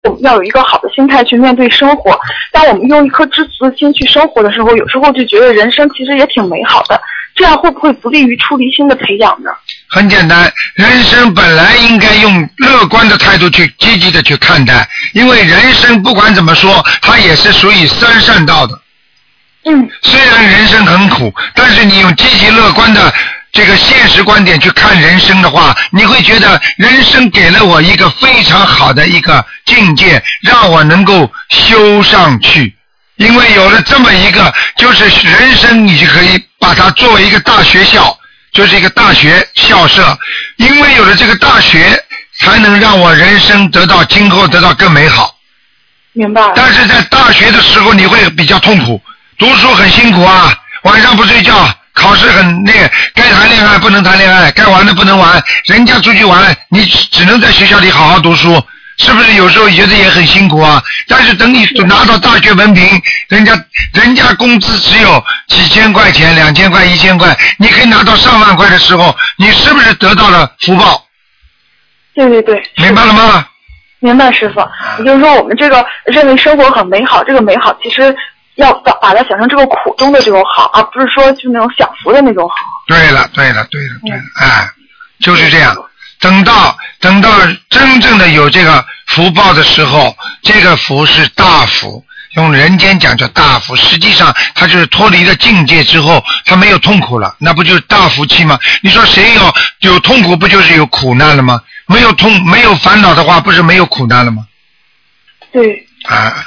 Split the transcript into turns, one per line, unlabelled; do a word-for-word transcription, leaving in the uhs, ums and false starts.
我们要有一个好的心态去面对生活。当我们用一颗知足的心去生活的时候，有时候就觉得人生其实也挺美好的。这样会不会不利于出离心的培养呢？
很简单，人生本来应该用乐观的态度去积极的去看待，因为人生不管怎么说，它也是属于三善道的。
嗯。
虽然人生很苦，但是你用积极乐观的这个现实观点去看人生的话，你会觉得人生给了我一个非常好的一个境界，让我能够修上去。因为有了这么一个，就是人生你就可以把它作为一个大学校，就是一个大学校舍。因为有了这个大学，才能让我人生得到今后得到更美好。
明白。
但是在大学的时候你会比较痛苦，读书很辛苦啊，晚上不睡觉，考试很那个，该谈恋爱不能谈恋爱，该玩的不能玩，人家出去玩，你只能在学校里好好读书。是不是有时候觉得也很辛苦啊？但是等你拿到大学文凭，人家人家工资只有几千块钱、两千块、一千块，你可以拿到上万块的时候，你是不是得到了福报？
对对对。
明白了吗？
明白，师傅。也就是说，我们这个认为生活很美好，这个美好其实要把把它想成这个苦中的这种好，而不是说就那种享福的那种好。
对了，对了，对了，对了，嗯、哎，就是这样。等到等到真正的有这个福报的时候，这个福是大福，用人间讲叫大福，实际上它就是脱离了境界之后，它没有痛苦了，那不就是大福气吗？你说谁有有痛苦，不就是有苦难了吗？没有痛没有烦恼的话，不是没有苦难了吗？
对。
啊。